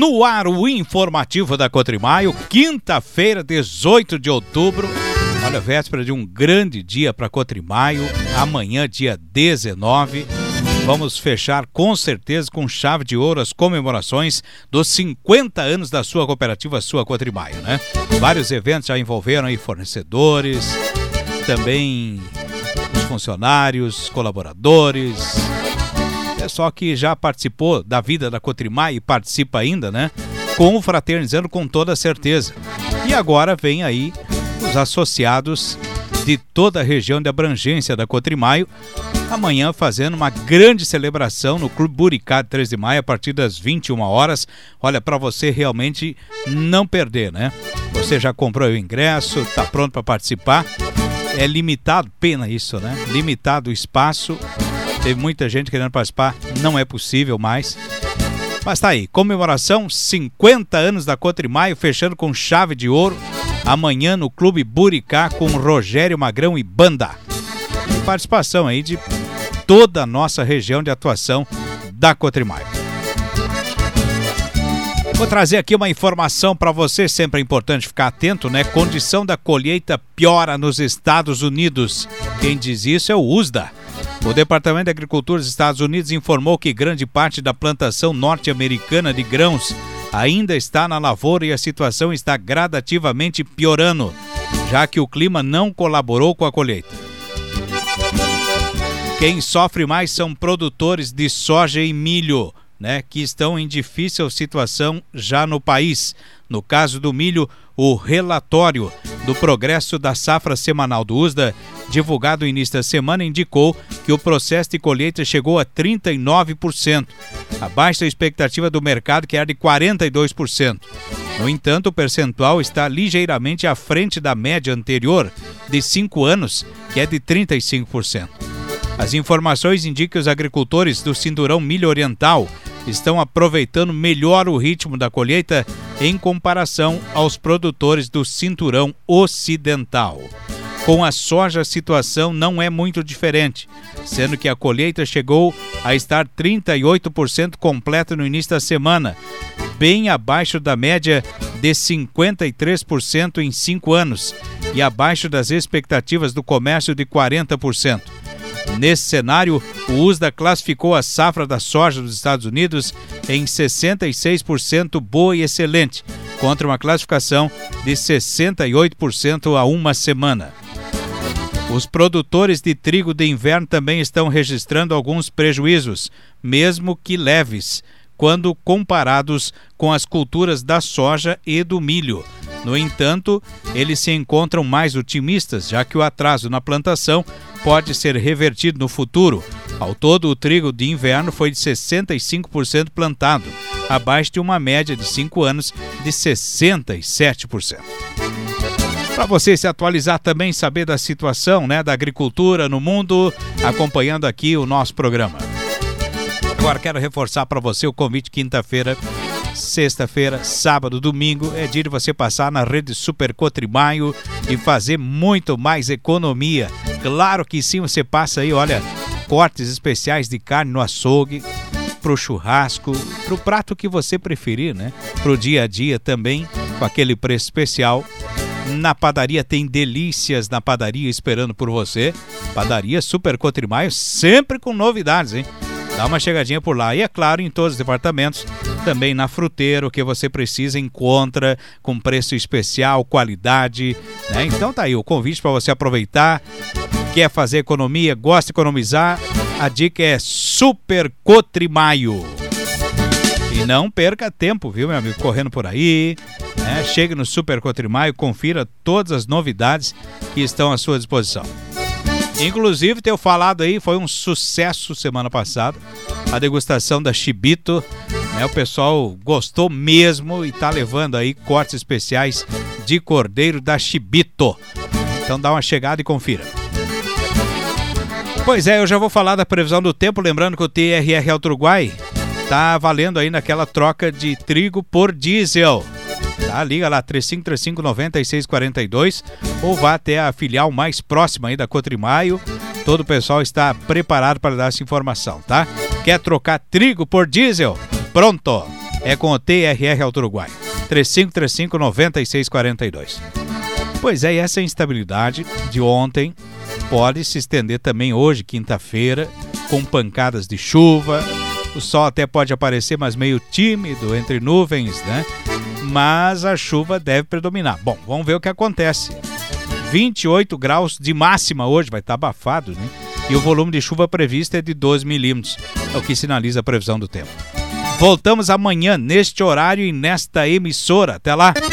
No ar, o informativo da Cotrimaio, quinta-feira, 18 de outubro. Olha, véspera de um grande dia para Cotrimaio. Amanhã, dia 19, vamos fechar com certeza com chave de ouro as comemorações dos 50 anos da sua cooperativa, sua Cotrimaio, né? Vários eventos já envolveram aí fornecedores, também os funcionários, colaboradores, pessoal que já participou da vida da Cotrimaio e participa ainda, né? Confraternizando com toda certeza. E agora vem aí os associados de toda a região de abrangência da Cotrimaio, amanhã fazendo uma grande celebração no Clube Buricá de 3 de Maio a partir das 21 horas. Olha, para você realmente não perder, né? Você já comprou o ingresso, está pronto para participar. É limitado, pena isso, né? Limitado o espaço. Teve muita gente querendo participar, não é possível mais. Mas tá aí, comemoração 50 anos da Cotrimaio, fechando com chave de ouro. Amanhã no Clube Buricá com Rogério Magrão e banda. E participação aí de toda a nossa região de atuação da Cotrimaio. Vou trazer aqui uma informação para você, sempre é importante ficar atento, né? Condição da colheita piora nos Estados Unidos. Quem diz isso é o USDA. O Departamento de Agricultura dos Estados Unidos informou que grande parte da plantação norte-americana de grãos ainda está na lavoura e a situação está gradativamente piorando, já que o clima não colaborou com a colheita. Quem sofre mais são produtores de soja e milho, né, que estão em difícil situação já no país. No caso do milho, o relatório do progresso da safra semanal do USDA, divulgado no início da semana, indicou que o processo de colheita chegou a 39%, abaixo da expectativa do mercado, que era de 42%. No entanto, o percentual está ligeiramente à frente da média anterior de 5 anos, que é de 35%. As informações indicam que os agricultores do Cinturão Milho Oriental estão aproveitando melhor o ritmo da colheita em comparação aos produtores do Cinturão Ocidental. Com a soja, a situação não é muito diferente, sendo que a colheita chegou a estar 38% completa no início da semana, bem abaixo da média de 53% em 5 anos e abaixo das expectativas do comércio de 40%. Nesse cenário, o USDA classificou a safra da soja dos Estados Unidos em 66% boa e excelente, contra uma classificação de 68% há uma semana. Os produtores de trigo de inverno também estão registrando alguns prejuízos, mesmo que leves, quando comparados com as culturas da soja e do milho. No entanto, eles se encontram mais otimistas, já que o atraso na plantação pode ser revertido no futuro. Ao todo, o trigo de inverno foi de 65% plantado, abaixo de uma média de 5 anos de 67%. Para você se atualizar também, saber da situação, né, da agricultura no mundo, acompanhando aqui o nosso programa. Agora quero reforçar para você o convite: quinta-feira, sexta-feira, sábado, domingo, é dia de você passar na rede Super Cotrimaio e fazer muito mais economia. Claro que sim, você passa aí, olha, cortes especiais de carne no açougue, pro churrasco, pro prato que você preferir, né? Pro dia a dia também, com aquele preço especial. Na padaria tem delícias na padaria esperando por você. Padaria Super Cotrimaio, sempre com novidades, hein? Dá uma chegadinha por lá. E é claro, em todos os departamentos, também na Fruteira, o que você precisa encontra com preço especial, qualidade, né? Então tá aí o convite para você aproveitar. Quer fazer economia, gosta de economizar? A dica é Super Cotrimaio. E não perca tempo, viu, meu amigo? Correndo por aí, né? Chegue no Super Cotrimaio, confira todas as novidades que estão à sua disposição. Inclusive, ter falado aí, foi um sucesso semana passada, a degustação da Chibito, né? O pessoal gostou mesmo e tá levando aí cortes especiais de cordeiro da Chibito. Então dá uma chegada e confira. Pois é, eu já vou falar da previsão do tempo, lembrando que o TRR Alto Uruguai tá valendo aí naquela troca de trigo por diesel. Tá, liga lá, 3535-9642, ou vá até a filial mais próxima aí da Cotrimaio. Todo o pessoal está preparado para dar essa informação, tá? Quer trocar trigo por diesel? Pronto! é com o TRR Auto Uruguai. 3535-9642. Pois é, e essa instabilidade de ontem pode se estender também hoje, quinta-feira, com pancadas de chuva. O sol até pode aparecer, mas meio tímido, entre nuvens, né? Mas a chuva deve predominar. Bom, vamos ver o que acontece. 28 graus de máxima hoje, vai estar abafado, né? E o volume de chuva previsto é de 12 milímetros, é o que sinaliza a previsão do tempo. Voltamos amanhã, neste horário e nesta emissora. Até lá!